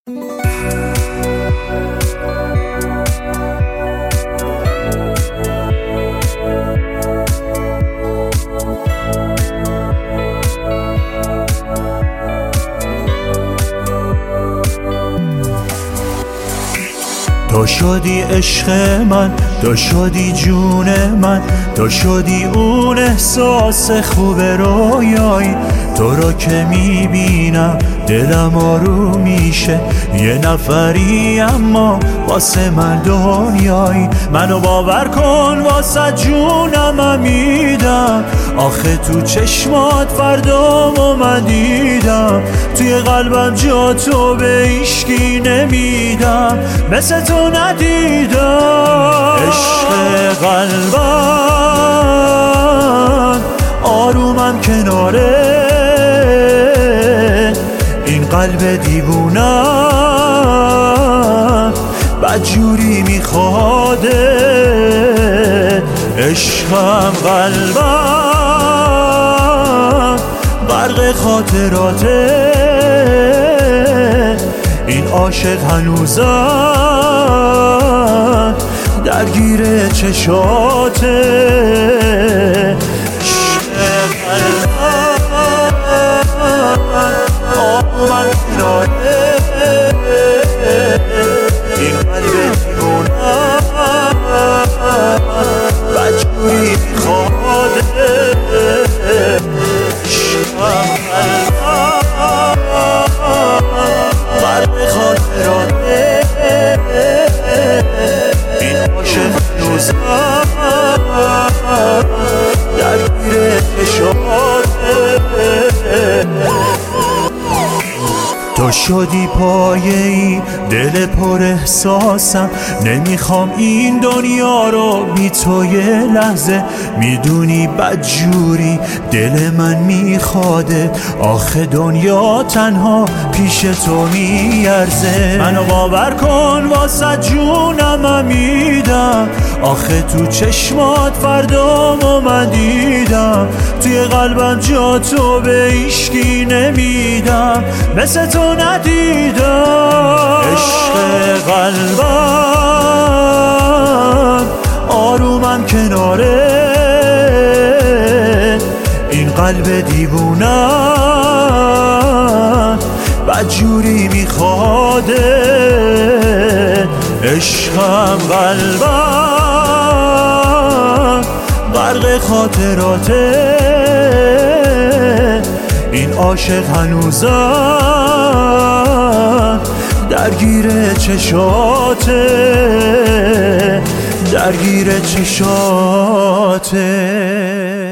تو شدی عشق من، تو شدی جون من، تو شدی اون احساس خوب رویایی. تو رو که میبینم دلم آروم میشه، یه نفری اما واسه من دنیایی. منو باور کن واسه جونم میدم، آخه تو چشمات فردامو من دیدم. توی قلبم جا تو به هیچکی نمیدم، مثل تو ندیدم. عشق قلبم آرومم کناره این قلب دیوونم، بدجوری میخواده. عشقم قلبم غرق خاطراته، این عاشق هنوزم درگیر چشاته. عشق قلبم کناره این قلب دیوونم، بدجوری میخواده. عشقم قلبم غرق خاطراته، این عاشق هنوزم درگیر چشاته. تو شدی پایه‌ای دل پر احساسم، نمیخوام این دنیا رو بی تو یه لحظه. میدونی بدجوری دل من میخواده، آخه دنیا تنها پیش تو میارزه. منو باور کن واسه جونم میدم، آخه تو چشمات فردامو من دیدم. توی قلبم جا تو به هیچکی نمیدم، مثل تو ندیدم. عشق قلبم آرومم کناره این قلب دیوونم، بدجوری میخواده. عشقم قلبم غرق خاطراته، این عاشق هنوزم درگیر چشاته، درگیر چشاته.